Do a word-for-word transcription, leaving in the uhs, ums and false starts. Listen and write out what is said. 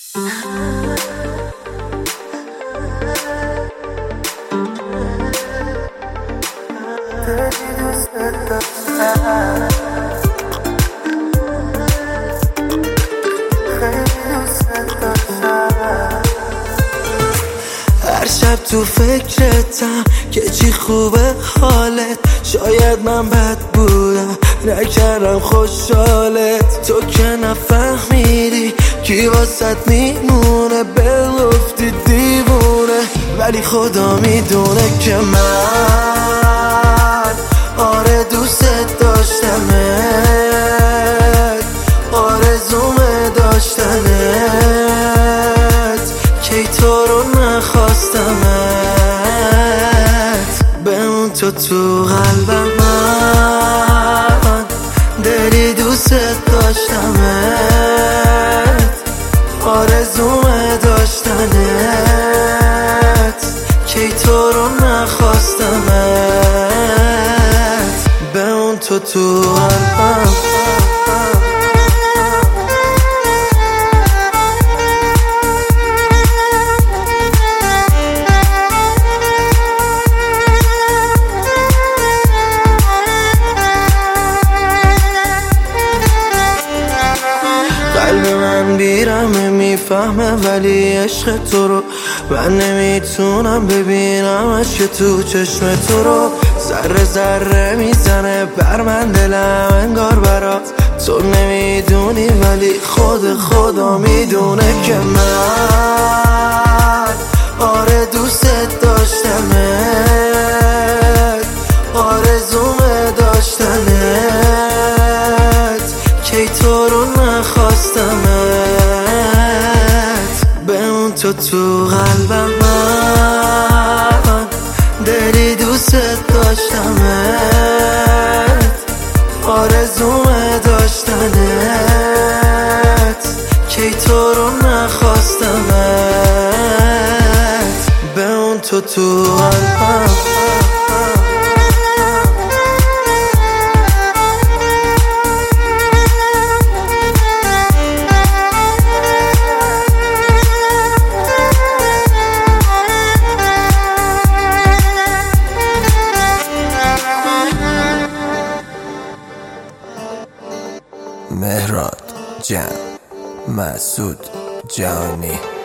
هر شب تو فکرتم که چی خوبه حالت. شاید من بد بودم نکردم خوشحالت. تو که نفهمیدی کی واسط میمونه، بلفتی دیوونه. ولی خدا میدونه که من آره دوست داشتمت، آرزومه داشتنت، کی تو رو نخواستمت. بمون تو تو قلبم، من دلی دوست داشتمت، آرزومه داشتنت، کی تو رو نخواستمت. بمون تو تو قلبم. قلب من بیرمه میفهمه ولی عشق تو رو من نمیتونم ببینمش که تو چشم تو رو. ذره ذره میزنه بر من دلم انگار برات. تو نمیدونی ولی خود خدا میدونه که من آره دوست داشتمت، آرزومه داشتنت، کی تو رو نخواستمت. بمون تو تو قلبم، من دلی دوست داشتمت، آرزومه داشتنت، کی تو رو نخواستمت. بمون تو تو قلبم. مهراد جان، مسعود جانی.